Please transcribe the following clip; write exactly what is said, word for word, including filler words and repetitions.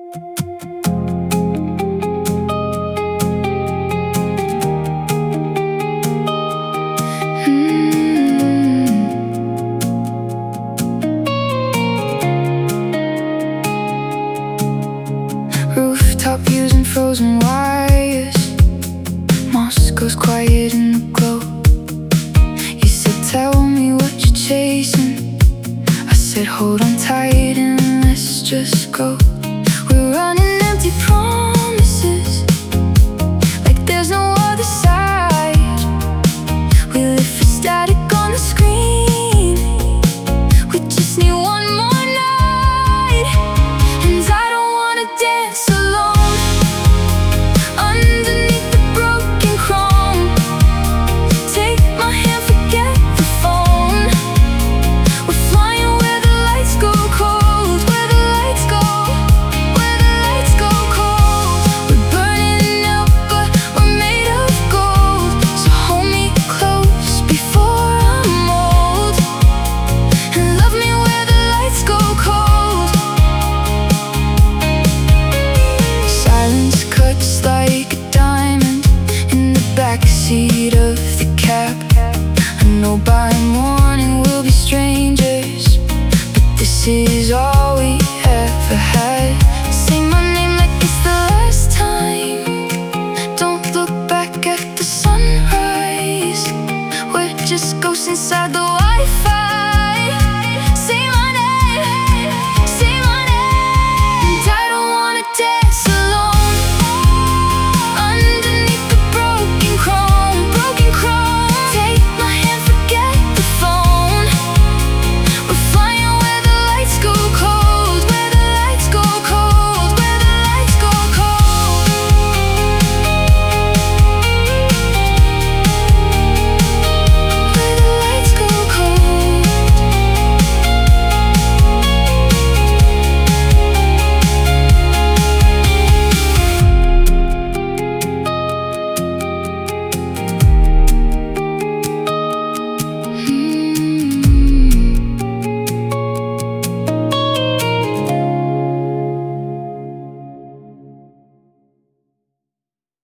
Rooftop views and frozen wires. Moscow's quiet in the glow. You said, tell me what you're chasing. I said, hold on tight and let's just go.